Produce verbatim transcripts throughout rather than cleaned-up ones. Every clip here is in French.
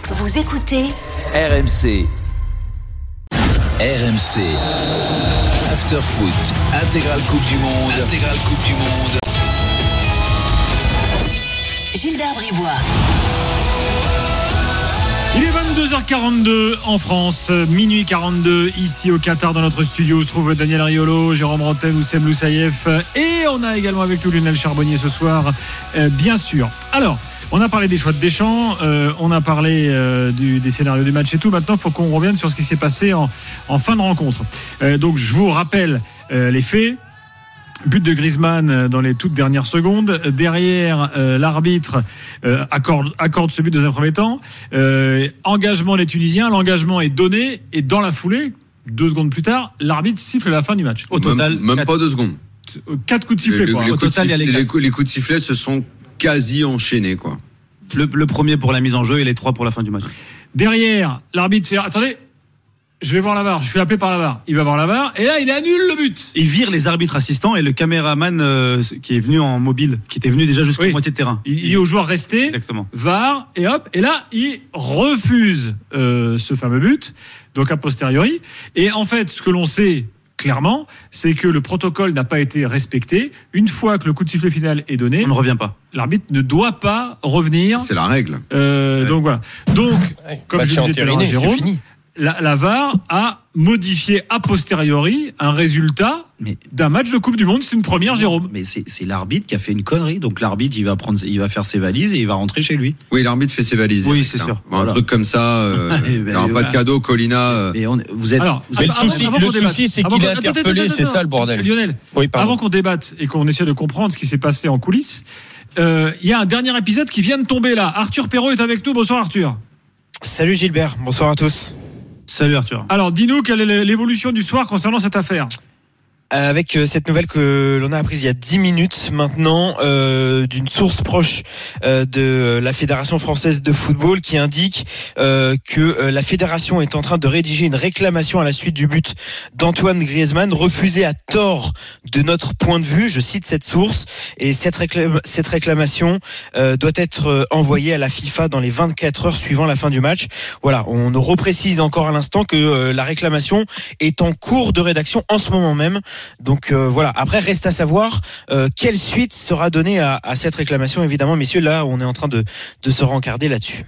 Vous écoutez R M C. R M C. After Foot. Intégrale Coupe du Monde. Intégrale Coupe du Monde. Gilbert Bribois. Il est vingt-deux heures quarante-deux en France, minuit quarante-deux ici au Qatar dans notre studio où se trouve Daniel Riolo, Jérôme Rantel, Oussem Loussaïef et on a également avec nous Lionel Charbonnier ce soir, euh, bien sûr. Alors, on a parlé des choix de Deschamps, euh, on a parlé euh, du, des scénarios du match et tout. Maintenant, il faut qu'on revienne sur ce qui s'est passé en, en fin de rencontre. Euh, donc, je vous rappelle euh, les faits. But de Griezmann dans les toutes dernières secondes. Derrière, euh, l'arbitre euh, accorde, accorde ce but dans un premier temps. Euh, engagement des Tunisiens. L'engagement est donné. Et dans la foulée, deux secondes plus tard, l'arbitre siffle la fin du match. Au total, même, même quatre, pas deux secondes. Quatre coups de sifflet. Les, quoi. les, Au coups total, de il y a sifflet, les les, coups, les coups de sifflet se sont quasi enchaînés, quoi. Le, le premier pour la mise en jeu et les trois pour la fin du match. Derrière, l'arbitre fait attendez, je vais voir la V A R. Je suis appelé par la V A R. Il va voir la V A R et là, il annule le but. Il vire les arbitres assistants et le caméraman euh, qui est venu en mobile, qui était venu déjà jusqu'au Oui. moitié de terrain. Il dit aux joueurs restez. Exactement. V A R et hop. Et là, il refuse euh, ce fameux but. Donc a posteriori. Et en fait, ce que l'on sait clairement, c'est que le protocole n'a pas été respecté. Une fois que le coup de sifflet final est donné, On ne revient pas. l'arbitre ne doit pas revenir. C'est la règle. Euh, Ouais. Donc voilà. Donc, Ouais, comme match je le disais tout à l'heure à entériné, c'est Jérôme, fini. la, la V A R a modifié a posteriori un résultat Mais, d'un match de Coupe du Monde. C'est une première, Jérôme. mais c'est, c'est l'arbitre qui a fait une connerie. Donc l'arbitre, il va prendre, il va faire ses valises et il va rentrer chez lui. Oui, l'arbitre fait ses valises. Oui, Eric, c'est hein. sûr. Bon, un Voilà. truc comme ça, euh, Eh il ben, n'y aura pas voilà. de cadeau, Colina. euh, Et on, vous êtes, Alors, vous êtes. le avant- souci, avant le qu'on débatte. souci, c'est Avant qu'il est qu'on- attends, attends, interpellé, attends, c'est attends. ça le bordel. Lionel, Oui, pardon. avant qu'on débatte et qu'on essaie de comprendre ce qui s'est passé en coulisses, euh, il y a un dernier épisode qui vient de tomber là. Arthur Perrault est avec nous. Bonsoir Arthur. Salut Gilbert, bonsoir à tous. Salut Arthur. Alors dis-nous quelle est l'évolution du soir concernant cette affaire. Euh, Avec euh, cette nouvelle que l'on a apprise il y a dix minutes maintenant euh, d'une source proche euh, de la Fédération française de football qui indique euh, que euh, la fédération est en train de rédiger une réclamation à la suite du but d'Antoine Griezmann refusé à tort de notre point de vue. Je cite cette source et cette, réclame, cette réclamation euh, doit être euh, envoyée à la FIFA dans les vingt-quatre heures suivant la fin du match. Voilà, on reprécise encore à l'instant que euh, la réclamation est en cours de rédaction en ce moment même. Donc euh, voilà, après reste à savoir euh, quelle suite sera donnée à, à cette réclamation. Évidemment, messieurs, là on est en train de, de se rencarder là-dessus.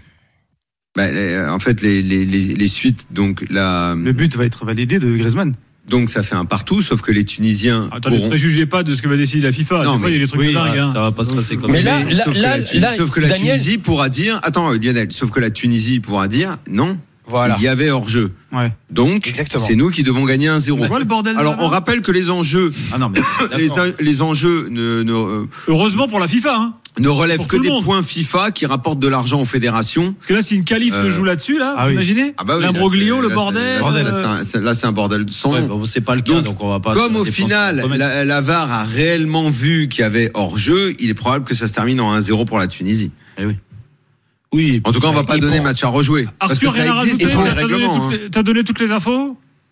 bah, les- en fait, les, les, les, les suites, donc, la, Le but va être validé de Griezmann. donc ça fait un partout, sauf que les Tunisiens Attendez, ne pourront. préjugez pas de ce que va décider la FIFA. Non, Des fois, mais- il y a des trucs Oui, de dingue. hein. ça va pas se passer comme Mais ça. là, Mais là, sauf, que là, la, Tun- là, sauf que la Daniel- Tunisie pourra dire. Attends, Lionel, sauf que la Tunisie pourra dire non. Voilà. Il y avait hors-jeu. Ouais. Donc, Exactement. c'est nous qui devons gagner un zéro. Pourquoi le bordel de Alors, la on V A R rappelle que les enjeux, Ah non, mais les, d'accord. les enjeux ne, ne, euh, Heureusement pour la FIFA. Hein. ne relèvent Pour que tout le des monde. points FIFA qui rapportent de l'argent aux fédérations. Parce que là, si une qualif Euh, se joue là-dessus, là, ah vous oui. imaginez Ah bah oui, l'imbroglio, là, le c'est- bordel. là, c'est- bordel. là, c'est un- c'est- là, c'est un bordel sans Ouais, nom. bon, c'est pas le cas, donc, Donc, on va pas. Comme au dépenser final, pour remettre. la, la V A R a réellement vu qu'il y avait hors-jeu, il est probable que ça se termine en un zéro pour la Tunisie. Eh oui. Oui. En tout cas, on va pas Et donner pour- match à rejouer. Parce que Arthur, rien ça à existe rajouter. dans les T'as donné, règlements. toutes hein. les- t'as donné toutes les infos.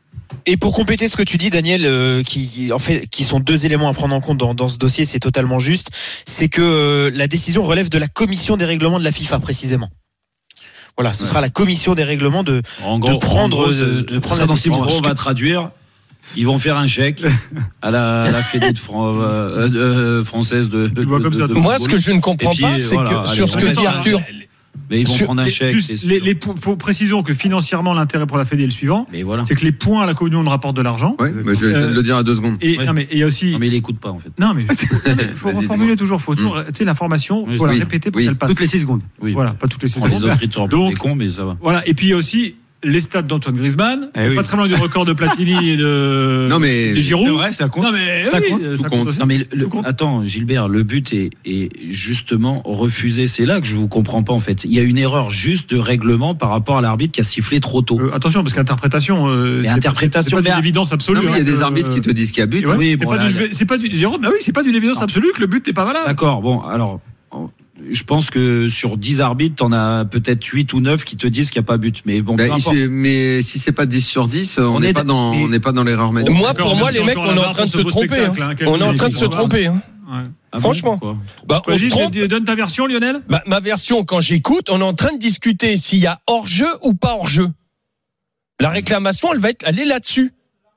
Et pour compléter ce que tu dis, Daniel, euh, qui en fait qui sont deux éléments à prendre en compte dans, dans ce dossier, c'est totalement juste. C'est que euh, la décision relève de la commission des règlements de la FIFA précisément. Voilà, ce Ouais. sera la commission des règlements de En de prendre en gros, de, c'est- de prendre ça, la dans décision. En gros, on va traduire. Ils vont faire un chèque à la, à la Fédé de Fran- euh, euh, française de, de, Tu le vois de- comme de- ça, de toi. Moi, football. ce que je ne comprends Et puis, pas, c'est voilà, que allez, sur ce on que reste dit à- Arthur, Mais ils vont Sur- prendre un Les- chèque. juste, c'est les, sûr. les, pour, pour précision que financièrement, l'intérêt pour la Fédé est le suivant. Mais voilà. C'est que les points à la Coupe du Monde rapportent de l'argent. Ouais, mais je vais Euh, le dire à deux secondes. Et, Ouais. non, mais il y a aussi. Non, mais il écoute pas en fait. Non, mais il faut Vas-y, reformuler dis-moi. toujours. Faut toujours, tu sais, l'information, Oui, faut la oui, répéter pour oui. qu'elle passe. Toutes les six secondes. Oui. Voilà, pas toutes les On les secondes. autres, ils te Donc- des cons, mais ça va. Voilà. Et puis il y a aussi les stats d'Antoine Griezmann, Eh oui. pas très loin du record de Platini et de, Non, mais- de Giroud. C'est vrai, ça compte. Non, mais Ça oui, compte, ça tout compte. aussi. Non mais le- Tout compte. attends Gilbert, le but est, est justement refusé. C'est là que je vous comprends pas en fait. Il y a une erreur juste de règlement par rapport à l'arbitre qui a sifflé trop tôt. Euh, attention, parce qu'interprétation. Euh, Mais c'est- interprétation, c'est pas mais- d'une évidence absolue. Non, mais il y a hein, des que- arbitres qui te disent qu'il y a but. Et ouais, Oui, c'est bon, pas là, d'une- là. c'est pas du Jérôme, bah oui, c'est pas d'une évidence Non. absolue que le but n'est pas valable. D'accord. Bon, alors je pense que sur dix arbitres, t'en as peut-être huit ou neuf qui te disent qu'il n'y a pas but. Mais bon, Bah, peu il importe. fait- mais si c'est pas dix sur dix, on On n'est est pas d- dans, mais- on n'est pas dans l'erraire. moi, D'accord, pour moi, merci les mecs, encore on est la en barre train de pour se ce beau tromper. hein. spectacle, hein, quel On est en train de magnifique se programme. tromper. hein. Ouais. Ah Franchement. bon, Bah, on Vas-y, se trompe. donne ta version, Lionel. Bah, ma version, quand j'écoute, on est en train de discuter s'il y a hors-jeu ou pas hors-jeu. La réclamation, elle va être, elle est là-dessus.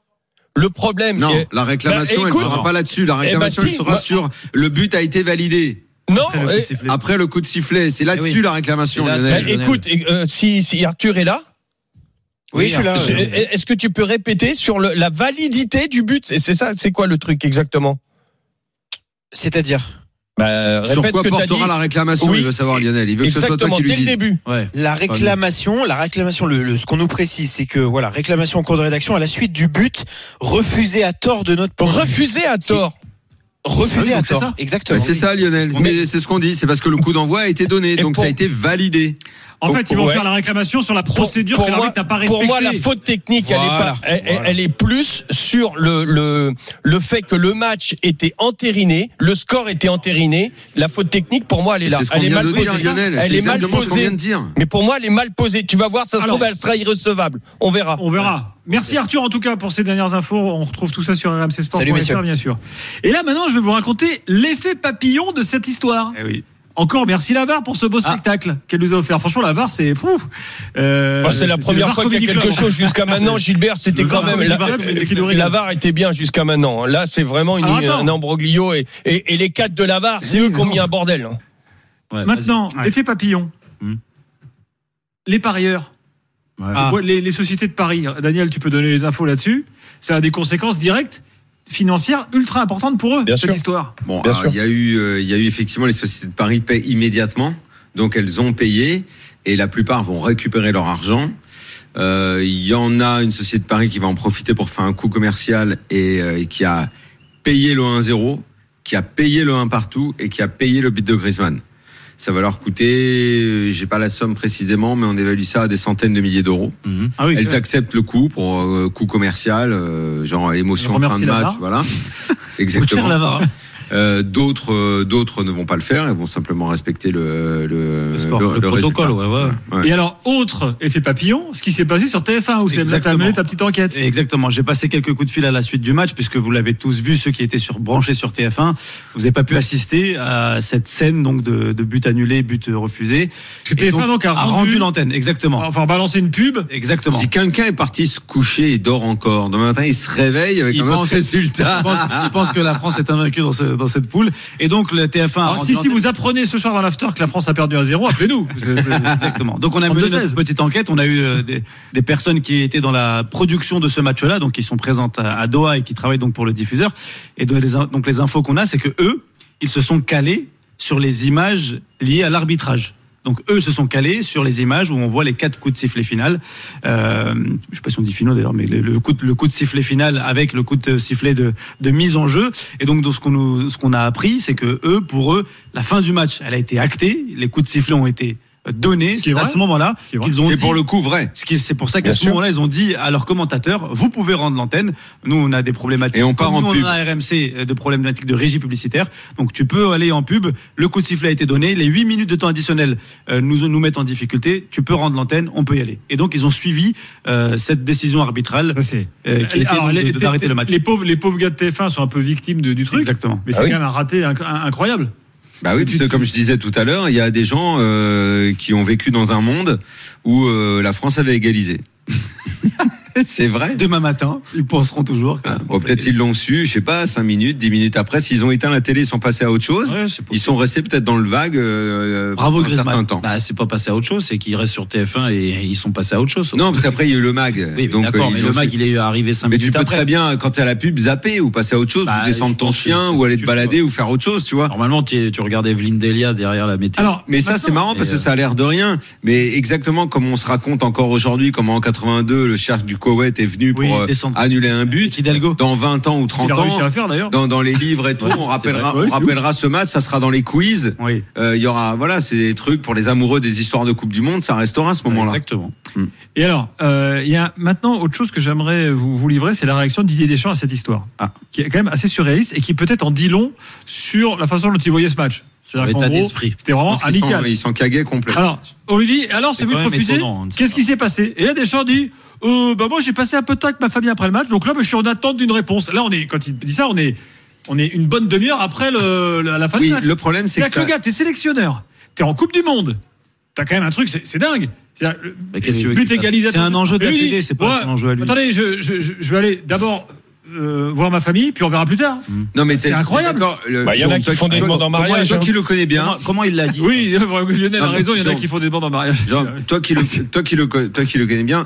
Le problème. Non, est, la réclamation, bah, elle écoute, sera pas là-dessus. La réclamation, eh ben, si, elle sera moi, sur le but a été validé. non, Après, le coup de eh, sifflet. Après le coup de sifflet, c'est là-dessus Eh oui. la réclamation, C'est là- Lionel. bah, écoute, euh, si, si Arthur est là, Oui, je suis là. je- ouais. est-ce que tu peux répéter sur le, la validité du but? Et c'est ça, c'est quoi le truc exactement? C'est-à-dire Bah, Sur répète quoi ce que t'as dit. portera la réclamation? Oui. Il veut savoir, Lionel. Il veut que ce soit toi Exactement, qui lui dès le dise. début. Ouais. la réclamation, la réclamation, le, le- ce qu'on nous précise, c'est que voilà, réclamation en cours de rédaction à la suite du but refusé à tort de notre point de vue. Refusé à tort. Refusé Ah oui, à donc c'est tort, ça. exactement. Bah, c'est ça, Lionel. Mais- Mais c'est ce qu'on dit. C'est parce que le coup d'envoi a été donné. Et Donc pour- ça a été validé. En fait, ils vont Ouais. faire la réclamation sur la procédure Pour- que pour l'arbitre n'a pas moi- respectée. Pour moi, la faute technique, elle est Voilà, pas, elle, voilà. elle est plus sur le, le, le fait que le match était entériné, le score était entériné. La faute technique, pour moi, elle est là. C'est ce qu'on Elle est vient mal de dire, posée. Lionel. Elle C'est est mal exactement ce qu'on vient posée. de dire. Mais pour moi, elle est mal posée. Tu vas voir, ça se Alors- trouve, elle sera irrecevable. On verra. On verra. Merci Arthur en tout cas pour ces dernières infos. On retrouve tout ça sur r m c sport point f r. Salut, messieurs. bien sûr. Et là maintenant, je vais vous raconter l'effet papillon de cette histoire. Eh oui. Encore merci la V A R pour ce beau Ah. spectacle qu'elle nous a offert. Franchement, la V A R, c'est pouf. Euh, Moi, c'est la le première V A R fois qu'il y a Comedy quelque Club. chose jusqu'à maintenant. Gilbert, c'était Le quand V A R même. Comedy La, Club qui nous régale. la V A R était bien jusqu'à maintenant. Là, c'est vraiment une, Alors, attends. un embroglio. Et, et, et les quatre de la V A R, c'est Oui, eux qui ont non. mis un bordel. Ouais, Maintenant, Ouais. l'effet papillon. Hmm. Les parieurs. vas-y. Ouais. Ah. Ouais, Les, les sociétés de paris. Daniel, tu peux donner les infos là-dessus. Ça a des conséquences directes financières ultra importantes pour eux, Bien cette sûr. histoire. Bon, Bien alors, sûr. il y a eu, euh, il y a eu effectivement les sociétés de paris paient immédiatement, donc elles ont payé et la plupart vont récupérer leur argent. Euh, Il y en a une société de paris qui va en profiter pour faire un coup commercial et euh, qui a payé le un zéro, qui a payé le un partout et qui a payé le but de Griezmann. Ça va leur coûter, euh, j'ai pas la somme précisément, mais on évalue ça à des centaines de milliers d'euros. Mhm. Ah oui, Elles acceptent le coup pour euh, coup commercial, euh, genre émotion On de fin remercie de la match, V A R. voilà. Faut Exactement. tirer la V A R, hein. Euh, d'autres, euh, d'autres ne vont pas le faire. Ils vont simplement respecter le le, Le score, le, le protocole, résultat. ouais, ouais. Ouais. Et alors, autre effet papillon, ce qui s'est passé sur T F un, où c'est t'as Exactement. mené ta petite enquête. Exactement. J'ai passé quelques coups de fil à la suite du match, puisque vous l'avez tous vu, ceux qui étaient sur, branchés sur T F un. Vous n'avez pas pu assister à cette scène donc de, de but annulé, but refusé. Parce que T F un Et donc a a rendu, rendu l'antenne. Exactement. enfin balancer une pub. Exactement. Si quelqu'un est parti se coucher et dort encore, demain matin il se réveille avec Il un autre pense- résultat. Je pense, je pense que la France est invaincue dans, ce, dans cette poule. Et donc le T F un a Alors rendu si, si l'antenne. vous apprenez ce soir dans l'after que la France a perdu un zéro, appelez-nous. C'est- c'est- Exactement. Donc on a mené trente-deux notre seize. petite enquête. On a eu euh, des, des personnes qui étaient dans la production de ce match-là, donc qui sont présentes à, à Doha et qui travaillent donc pour le diffuseur. Et donc les, in- donc les infos qu'on a, c'est que eux, ils se sont calés sur les images liées à l'arbitrage. Donc eux se sont calés sur les images où on voit les quatre coups de sifflet final. Euh, je sais pas si on dit finaux d'ailleurs, mais le, le coup de, le coup de sifflet final avec le coup de sifflet de, de mise en jeu. Et donc dans ce qu'on nous, ce qu'on a appris, c'est que eux, pour eux, la fin du match, elle a été actée. Les coups de sifflet ont été donnés Ce qui est à vrai. ce moment-là. Ce qui est vrai. Qu'ils ont Et dit, pour le coup vrai. ce qui, c'est pour ça qu'à Bien ce sûr. moment-là, ils ont dit à leurs commentateurs, vous pouvez rendre l'antenne. Nous, on a des problématiques. Et on part Comme en nous, pub. On a R M C de problématiques de régie publicitaire. Donc, tu peux aller en pub. Le coup de sifflet a été donné. Les huit minutes de temps additionnel euh, nous, nous mettent en difficulté. Tu peux rendre l'antenne. On peut y aller. Et donc, ils ont suivi euh, cette décision arbitrale Ça, c'est- euh, qui était Alors, donc de- les- de- d'arrêter le match. Les pauvres, les pauvres gars de T F un sont un peu victimes de- du truc. Exactement. Mais c'est Ah oui. quand même un raté inc- incroyable. Bah oui, parce que comme je disais tout à l'heure, il y a des gens euh, qui ont vécu dans un monde où euh, la France avait égalisé. C'est vrai. Demain matin, ils penseront toujours que la Ah, France bon, a peut-être gagné. ils l'ont su, je sais pas, cinq minutes, dix minutes après, s'ils ont éteint la télé, ils sont passés à autre chose. Ouais, c'est Ils sont restés peut-être dans le vague euh, Bravo, un Griezmann. certain temps. Bah, c'est pas passé à autre chose, c'est qu'ils restent sur T F un et ils sont passés à autre chose. Non, parce qu'après il y a eu le mag. Oui, mais donc, d'accord, euh, mais ils le l'ont mag, su. il est arrivé cinq Mais tu minutes peux après. très bien, quand t'es à la pub, zapper ou passer à autre chose, Bah, ou descendre je ton pense que chien, c'est ou aller ce te que tu balader, fais. ou faire autre chose, tu vois. Normalement, tu, tu regardais Evelyne Delia derrière la météo. Alors, Mais ça, c'est maintenant- marrant parce Et, que ça a l'air de rien. Mais exactement comme on se raconte encore aujourd'hui, comment en quatre-vingt-deux, le chef du Koweït est venu pour Oui, euh, descendre. annuler un but. Hidalgo. Dans vingt ans ou trente Il a réussi à ans, la faire d'ailleurs. dans, dans les livres et tout, Ouais, on c'est rappellera, vrai. Ouais, on c'est rappellera ce match, ça sera dans les quiz. Oui. Euh, Il y aura, voilà, c'est des trucs pour les amoureux des histoires de Coupe du Monde, ça restera à ce moment-là. Exactement. Et alors, euh, il y a maintenant autre chose que j'aimerais vous, vous livrer, c'est la réaction de Didier Deschamps à cette histoire, Ah. qui est quand même assez surréaliste et qui peut-être en dit long sur la façon dont il voyait ce match. C'est-à-dire qu'en L'état gros, d'esprit. c'était vraiment Parce qu'ils amical. s'en- Ils s'en cagaient complètement. Alors, on lui dit, alors ce C'est but quand même refusé, étonnant, hein, qu'est-ce qui s'est passé? Et là, Deschamps dit, euh, bah moi j'ai passé un peu de temps avec ma famille après le match, donc là, bah, je suis en attente d'une réponse. Là, on est, quand il dit ça, on est On est une bonne demi-heure après le, la fin Oui, du match. le problème, c'est C'est-à-dire que que ça- le gars, t'es sélectionneur, t'es en Coupe du Monde, t'as quand même un truc, c'est, c'est dingue. C'est-à-dire, le Mais qu'est-ce que tu veux but qu'il fasse ? égalisateur. C'est un enjeu de la Et lui, Fédé, c'est pas ouais, un enjeu à lui. Attendez, je, je, je, je vais aller d'abord euh, voir ma famille, puis on verra plus tard. Non, mais C'est t'es- incroyable. d'accord, le- Bah, il y en a Jérôme, qui toi font des toi- demandes en toi- mariage, Toi hein. qui le connais bien. Comment, comment il l'a dit ? Oui, Lionel Non, a mais raison, il y en a Jean- qui font des demandes en mariage. Genre, toi qui le, toi qui le, toi qui le connais bien,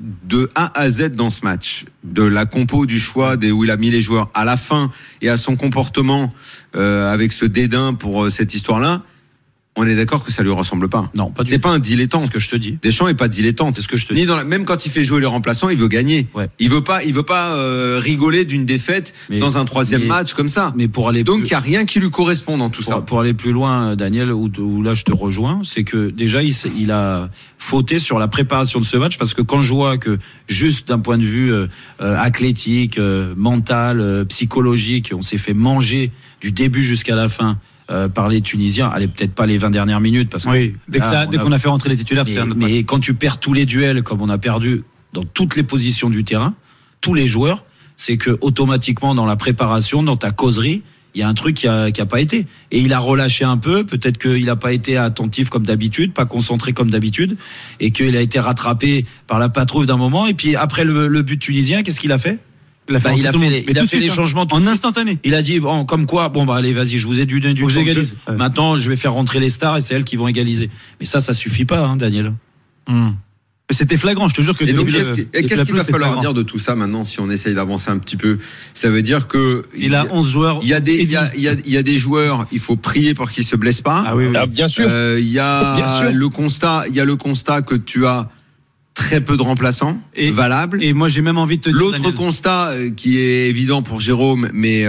de A à Z dans ce match, de la compo, du choix, des, où il a mis les joueurs à la fin et à son comportement euh, avec ce dédain pour euh, cette histoire-là, on est d'accord que ça lui ressemble pas. Non, pas du C'est tout. pas un dilettante. C'est ce que je te dis. Deschamps est pas dilettante. C'est ce que je te Ni dis. dans la, même quand il fait jouer les remplaçants, il veut gagner. Ouais. Il veut pas, il veut pas euh, rigoler d'une défaite Mais- dans un troisième mais- match comme ça. Mais pour aller Donc plus- il y a rien qui lui correspond dans tout Pour, ça. pour aller plus loin, Daniel, où, où là je te rejoins, c'est que déjà il, s'est- il a fauté sur la préparation de ce match parce que quand je vois que juste d'un point de vue euh, euh, athlétique, euh, mental, euh, psychologique, on s'est fait manger du début jusqu'à la fin euh, par les Tunisiens, allez peut-être pas les vingt dernières minutes parce que Oui, dès, que là, ça, on dès a- qu'on a fait rentrer les titulaires, mais, c'était un autre match. mais quand tu perds tous les duels comme on a perdu dans toutes les positions du terrain, tous les joueurs, c'est que automatiquement dans la préparation, dans ta causerie, il y a un truc qui a, qui a pas été. Et il a relâché un peu, peut-être qu'il a pas été attentif comme d'habitude, pas concentré comme d'habitude, et qu'il a été rattrapé par la patrouille d'un moment. Et puis après le, le but tunisien, qu'est-ce qu'il a fait ? Il a fait, Bah, il a tout le fait monde. les- Mais il a tout de fait suite, les hein. changements tout en de suite. instantané. Il a dit bon, comme quoi, bon bah allez, vas-y, je vous ai donné du Faut que temps de j'égalise. jeu. Ouais. Maintenant, je vais faire rentrer les stars et c'est elles qui vont égaliser. Mais ça, ça suffit pas, hein, Daniel. Mais C'était flagrant, je te jure que Et donc, depuis qu'est-ce le- qui- et depuis qu'est-ce la qu'il pelouse, va c'est falloir flagrant. dire de tout ça maintenant si on essaye d'avancer un petit peu? Ça veut dire que Il a onze joueurs. il y a des, il y a, il y a, il y a des joueurs, il faut prier pour qu'ils se blessent pas. Ah oui, oui. Ah, bien sûr. Euh, Il y Bien a sûr. le constat, il y a le constat que tu as très peu de remplaçants Et- valables. Et moi, j'ai même envie de te dire. L'autre Daniel, constat euh, qui est évident pour Jérôme, mais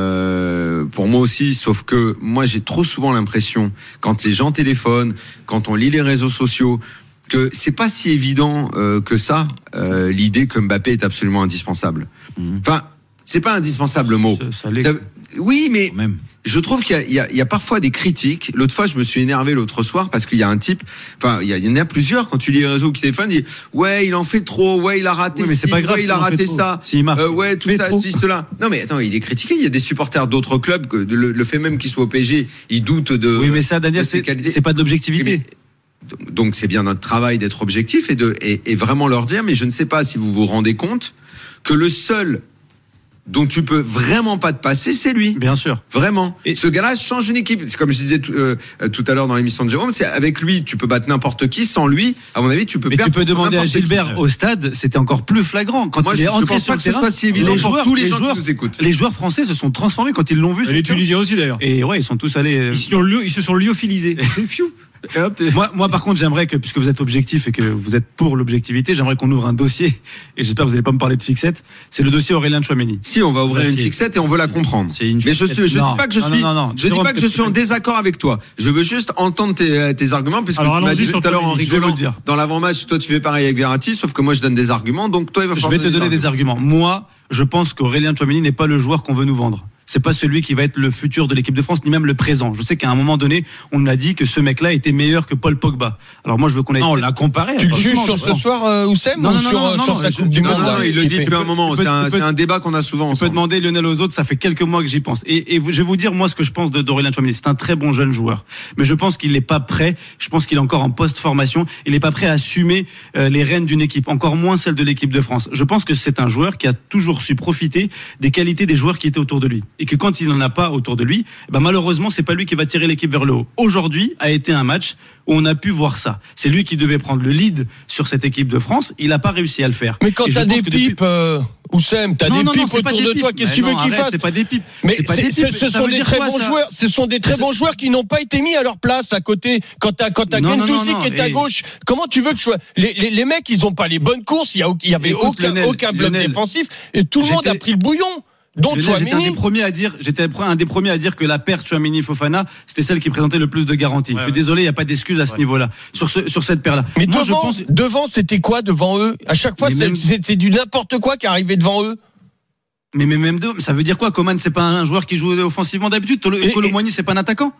euh, pour moi aussi, sauf que moi j'ai trop souvent l'impression, quand les gens téléphonent, quand on lit les réseaux sociaux, que c'est pas si évident euh, que ça, euh, l'idée que Mbappé est absolument indispensable. Mhm. Enfin, c'est pas indispensable le mot. ça- ça l'est. Ça- oui, mais Quand même. je trouve qu'il y a, il y a- il y a parfois des critiques. L'autre fois, je me suis énervé l'autre soir parce qu'il y a un type, enfin, il y, a- il y en a plusieurs quand tu lis les réseaux qui téléphonent, ils disent ouais, il en fait trop, ouais, il a raté Oui, mais ci, c'est pas grave ouais, il s'il a en fait raté trop. ça, S'il marque. Euh, ouais, tout Fait ça, trop. ceci, cela. Non, mais attends, il est critiqué. Il y a des supporters d'autres clubs que le, le fait même qu'il soit au P S G, ils doutent de. Oui, mais ça, Daniel, de ses c'est qualités. c'est pas de l'objectivité. Donc- Donc c'est bien notre travail d'être objectif et de et, et vraiment leur dire. Mais je ne sais pas si vous vous rendez compte que le seul dont tu peux vraiment pas te passer, c'est lui. Bien sûr. Vraiment. Et- Ce gars-là change une équipe. C'est comme je disais tout, euh, tout à l'heure dans l'émission de Jérôme, c'est avec lui, tu peux battre n'importe qui. Sans lui, à mon avis, tu peux Mais perdre tu peux demander à n'importe qui. Gilbert au stade, c'était encore plus flagrant. Quand Moi, il je, est je entré pense sur pas le que ce terrain, soit si évident les pour joueurs, tous les, les gens joueurs, qui nous écoutent. les joueurs français se sont transformés quand ils l'ont vu. sur Les le terrain. Tunisiens aussi d'ailleurs. Et ouais, ils sont tous allés. euh, Ils se sont, lyo- ils se sont lyophilisés. Fiou. Et hop, t'es- Moi, moi, par contre, j'aimerais que, puisque vous êtes objectif et que vous êtes pour l'objectivité, j'aimerais qu'on ouvre un dossier. Et j'espère que vous n'allez pas me parler de fixette. C'est le dossier Aurélien Tchouameni. Si, on va ouvrir Bah, une si. fixette et on veut la comprendre. C'est une Mais je, suis, je Non, dis pas que je non, suis, non, non, non. je dis Jérôme, pas que je suis en peut-être- désaccord avec toi. Je veux juste entendre tes, tes arguments, puisque Alors, tu m'as allons-y dit sur tout à l'heure en Tchouaméni. Je vais vous rigolant le dire. dans l'avant-match, toi tu fais pareil avec Verratti, sauf que moi je donne des arguments, donc toi il va Je falloir vais te donner des arguments. Moi, je pense qu'Aurélien Tchouameni n'est pas le joueur qu'on veut nous vendre. C'est pas celui qui va être le futur de l'équipe de France, ni même le présent. Je sais qu'à un moment donné, on nous a dit que ce mec-là était meilleur que Paul Pogba. Alors moi, je veux qu'on ait. Non, on l'a comparé. Tu le attention. juges sur ce soir, euh, Oussem, Non, ou non, sur, non, non, sur non, sa je- Coupe du non, Non, Monde non, là, non, il le qui dit fait- depuis un moment. Tu peux- C'est un, tu peux- c'est un débat qu'on a souvent Tu peux ensemble. demander Lionel aux autres, ça fait quelques mois que j'y pense. Et, et je vais vous dire, moi, ce que je pense de d'Aurélien Tchouameni. C'est un très bon jeune joueur. Mais je pense qu'il n'est pas prêt. Je pense qu'il est encore en post-formation. Il n'est pas prêt à assumer euh, les rênes d'une équipe, encore moins celle de l'équipe de France. Je pense que c'est un joueur qui a toujours su profiter des qualités des joueurs qui étaient autour de lui. Et que quand il n'en a pas autour de lui, ben malheureusement, c'est pas lui qui va tirer l'équipe vers le haut. Aujourd'hui a été un match où on a pu voir ça. C'est lui qui devait prendre le lead sur cette équipe de France. Il n'a pas réussi à le faire. Mais quand Et je t'as pense des que depuis- pipes, euh, Oussem, t'as Non, des non, non, pipes c'est pas autour des de toi, pipes. qu'est-ce que Mais tu veux non, qu'ils arrête, fassent? C'est pas des pipes. Mais C'est pas c'est- des c'est- pipes. ce Ça sont veut des dire très quoi, bons ça joueurs. Ce sont des très Ça- bons joueurs qui n'ont pas été mis à leur place à côté. Quand t'as quand t'as Non, non, Gendouzi non, non, qui est à et- gauche, comment tu veux que je sois les, les, les mecs, ils ont pas les bonnes courses. Il y a il y avait Écoute, aucun Lionel, aucun bloc Lionel, défensif et tout le monde a j'étais- pris le bouillon. Donc Lionel, j'étais un des Tchouaméni. premiers à dire, j'étais un des premiers à dire que la paire Tchouaméni-Fofana, c'était celle qui présentait le plus de garanties. Je suis désolé, il n'y a pas d'excuse à ce niveau-là, sur ce, sur cette paire-là. Mais Moi, devant, je pense, devant, c'était quoi devant eux? À chaque fois, Mais c'est même- c'est- c'est du n'importe quoi qui arrivait devant eux. mais, mais même deux, ça veut dire quoi? Coman, c'est pas un joueur qui joue offensivement d'habitude. Et- Colomboigny, c'est pas un attaquant.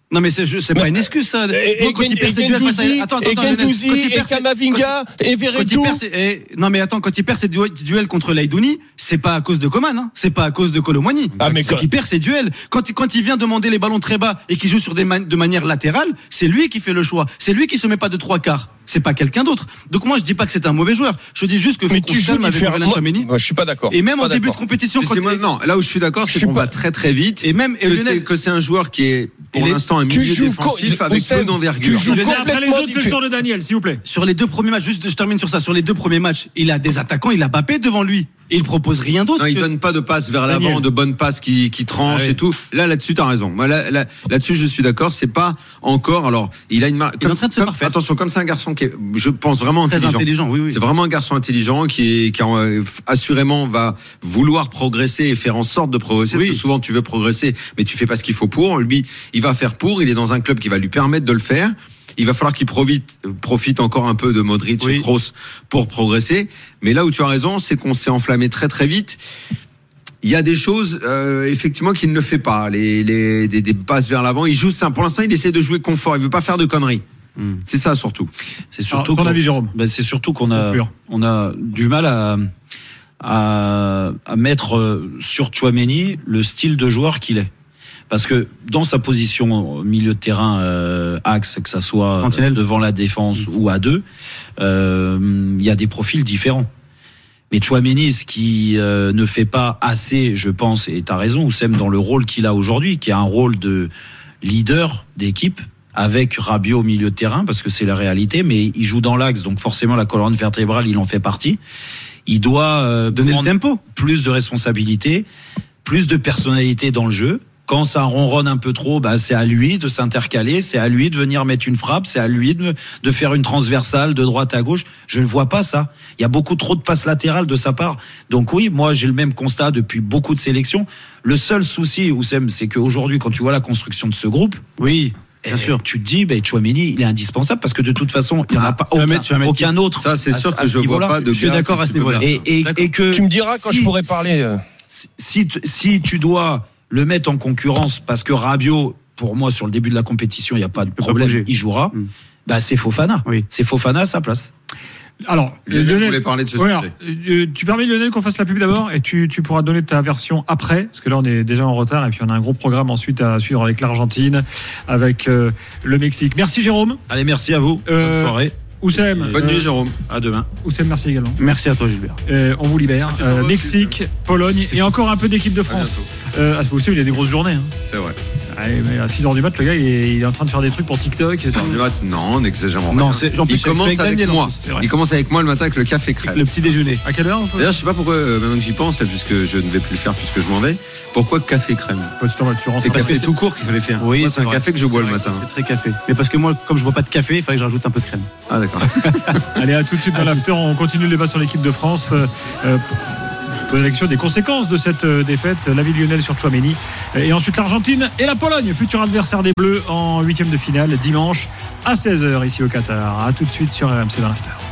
Non mais c'est, c'est pas une excuse ça. Et, Moi, quand et, il perd et ses duels face à... Gendouzi, Attends, et attends, attends, Gendouzi, quand il et perd ses- Kamavinga, et Quand il Verretou. perd ses- eh, non mais attends, quand il perd ses duels, duels contre Laïdouni, c'est pas à cause de Coman, hein. C'est pas à cause de Colomwani. Ah, mais c'est quand- qu'il perd ses duels. Quand, il- quand il vient demander les ballons très bas et qu'il joue sur des man- de manière latérale, c'est lui qui fait le choix. C'est lui qui se met pas de trois quarts. C'est pas quelqu'un d'autre. Donc moi je dis pas que c'est un mauvais joueur. Je dis juste que faut Mais qu'on tu se joues calme avec différemment. Aurélien Tchouaméni. Moi, je suis pas d'accord. Et même Pas en début de d'accord. compétition, quand Excusez-moi, il- non, là où je suis d'accord, Je c'est suis qu'on pas- va très très vite. et même et que, Lionel- c'est, que c'est un joueur qui est pour Il est- l'instant un tu milieu joues défensif co- avec Oussem, peu d'envergure. tu joues Lionel, après les complètement autres, c'est le différent. tour de Daniel, s'il vous plaît. sur les deux premiers matchs, juste je termine sur ça, sur les deux premiers matchs, il a des attaquants, il a Mbappé devant lui. Et il propose rien d'autre. Non, il que- donne pas de passes vers l'avant, Daniel. de bonnes passes qui, qui tranchent Ah oui. et tout. Là, là-dessus, t'as raison. Moi, là, là, là-dessus, je suis d'accord. C'est pas encore. Alors, il a une marque. Il est en train de se comme, parfaire. attention, comme c'est un garçon qui est, je pense vraiment Très intelligent. intelligent, oui, oui. C'est vraiment un garçon intelligent qui, est, qui euh, assurément va vouloir progresser et faire en sorte de progresser. Oui. Parce que souvent, tu veux progresser, mais tu fais pas ce qu'il faut pour. Lui, il va faire pour. Il est dans un club qui va lui permettre de le faire. Il va falloir qu'il profite, profite encore un peu de Modric Oui. et Kroos pour progresser. Mais là où tu as raison, c'est qu'on s'est enflammé très très vite. Il y a des choses euh, effectivement qu'il ne fait pas, les, les des, des passes vers l'avant. Il joue simple. Pour l'instant, il essaie de jouer confort. Il veut pas faire de conneries. Hmm. C'est ça surtout. C'est Alors, surtout ton qu'on- avis, Jérôme ben, c'est surtout qu'on a Conclure. on a du mal à à, à mettre euh, sur Tchouaméni le style de joueur qu'il est. Parce que dans sa position au milieu de terrain euh, axe, que ça soit Sentinelle. devant la défense ou à deux, euh, il y a des profils différents. Mais Tchouaméni, ce qui euh, ne fait pas assez, je pense, et t'as raison, Oussem, dans le rôle qu'il a aujourd'hui, qui est un rôle de leader d'équipe, avec Rabiot au milieu de terrain, parce que c'est la réalité, mais il joue dans l'axe, donc forcément la colonne vertébrale, il en fait partie. Il doit euh, Donner le prendre tempo. plus de responsabilités, plus de personnalité dans le jeu. Quand ça ronronne un peu trop, bah c'est à lui de s'intercaler, c'est à lui de venir mettre une frappe, c'est à lui de, de faire une transversale de droite à gauche. Je ne vois pas ça. Il y a beaucoup trop de passes latérales de sa part. Donc oui, moi j'ai le même constat depuis beaucoup de sélections. Le seul souci, Oussem, c'est qu'aujourd'hui, quand tu vois la construction de ce groupe, Oui, bien eh, sûr. tu te dis, ben Tchouaméni, il est indispensable parce que de toute façon, il n'y en a Ah, pas tu vas aucun, mettre- tu vas mettre qui aucun autre. Ça, c'est à- sûr à que ce je vois niveau-là. pas de. Je suis gars d'accord que à ce tu peux niveau-là. mettre. Et, et, D'accord. et que Tu me diras quand si- je pourrais parler. euh. si, si, tu- si tu dois le mettre en concurrence parce que Rabiot, pour moi, sur le début de la compétition, il n'y a pas de peut pas problème, bouger. il jouera. Mm. Bah, c'est Fofana. Oui. C'est Fofana à sa place. Alors, Lionel voulait parler de ce ouais, sujet. alors, euh, tu permets, Lionel, qu'on fasse la pub d'abord et tu, tu pourras donner ta version après, parce que là, on est déjà en retard et puis on a un gros programme ensuite à suivre avec l'Argentine, avec euh, le Mexique. Merci, Jérôme. Allez, merci à vous. Euh, Bonne soirée. Oussem. Bonne euh, nuit, Jérôme. À demain. Oussem, merci également. Merci à toi, Gilbert. Euh, on vous libère. Euh, Mexique, Pologne et encore un peu d'équipe de À France. bientôt. Euh, ah, Oussem, il a des grosses journées. Hein. C'est vrai. Allez, mais à six heures du mat, le gars, il est, il est en train de faire des trucs pour TikTok. et tout. Non, n'exagérons Non, rien. c'est- en plus, il je suis commence avec avec Daniel, en moi. plus, c'est vrai. Il commence avec moi le matin avec le café crème. Le petit déjeuner. À quelle heure on peut D'ailleurs, je sais pas pourquoi, euh, maintenant que j'y pense, là, puisque je ne vais plus le faire puisque je m'en vais, pourquoi café crème? Bah, tu t'en vas, tu rentres C'est en café vacances. tout court qu'il fallait faire. Oui, Moi, c'est c'est un vrai. café que je bois le matin. C'est très café. Mais parce que moi, comme je bois pas de café, il fallait que je rajoute un peu de crème. Ah, d'accord. Allez, à tout de suite dans l'after. On continue le débat sur l'équipe de France. Euh, euh, pour poser la question des conséquences de cette euh, défaite. L'avis de Lionel sur Tchouaméni. Et ensuite l'Argentine et la Pologne, futur adversaire des Bleus en huitième de finale dimanche à seize heures ici au Qatar. À tout de suite sur R M C dans l'after.